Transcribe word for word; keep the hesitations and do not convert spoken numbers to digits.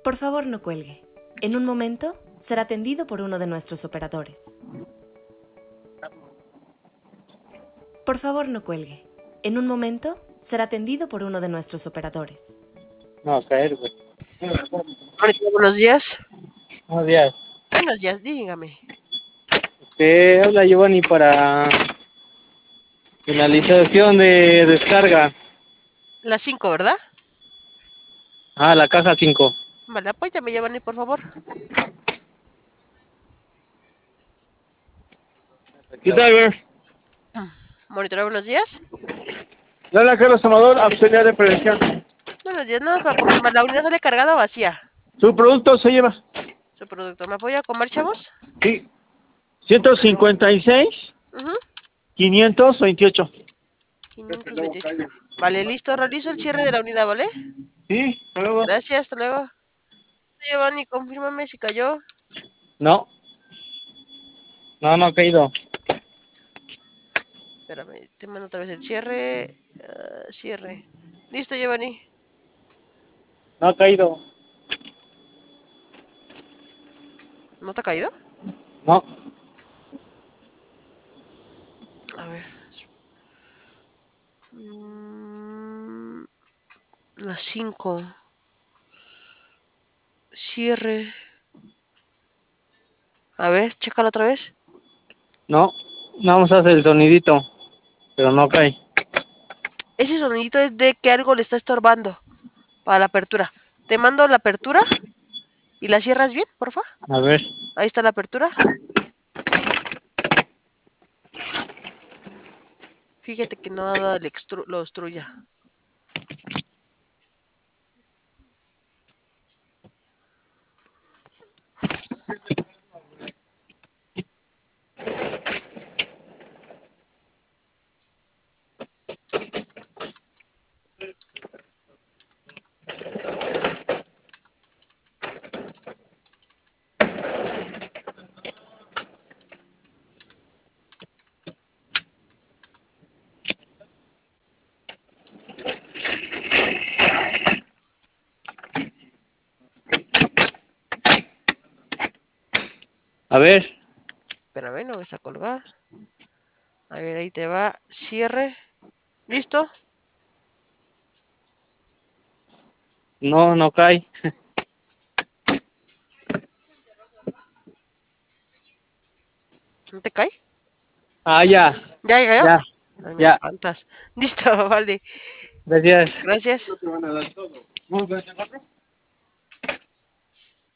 Por favor, no cuelgue. En un momento será atendido por uno de nuestros operadores. Por favor, no cuelgue. En un momento será atendido por uno de nuestros operadores. No, caer, güey. Hola, buenos días. Buenos días. Buenos días, dígame. Este, habla Giovanni para finalización de descarga. Las cinco, ¿verdad? Ah, la caja cinco. Vale, apóyame, Giovanni, por favor. ¿Qué tal, güey? Monitora, buenos días. Le habla Carlos Amador, auxiliar de prevención. Buenos días, nada más para confirmar, ¿la unidad sale cargada o vacía? ¿Su producto se lleva? Su producto. ¿Me apoya a comer, chavos? Sí. ciento cincuenta y seis, Ujú. quinientos veintiocho. quinientos veintiocho. Vale, listo. Realizo el cierre de la unidad, ¿vale? Sí, luego. Gracias, hasta luego. Giovanni, confírmame si cayó. No, no, no ha caído. Espérame, te mando otra vez el cierre. Ah, cierre. Listo, Giovanni. No ha caído. ¿No te ha caído? No. A ver. Mm, las cinco. Cierre. A ver, chécalo otra vez. No. Vamos a hacer el sonidito, pero no cae. Ese sonidito es de que algo le está estorbando para la apertura. Te mando la apertura y la cierras bien, porfa. A ver. Ahí está la apertura. Fíjate que nada le extru- lo obstruya. A ver. Espérame, no vas a colgar. A ver, ahí te va. Cierre. ¿Listo? No, no cae. ¿No te cae? Ah, ya. ¿Ya cayó? Ya. Ay, me Ya. espantas. Listo, vale. Gracias. Gracias. No te van a dar todo. ¿Vamos a hacer otro?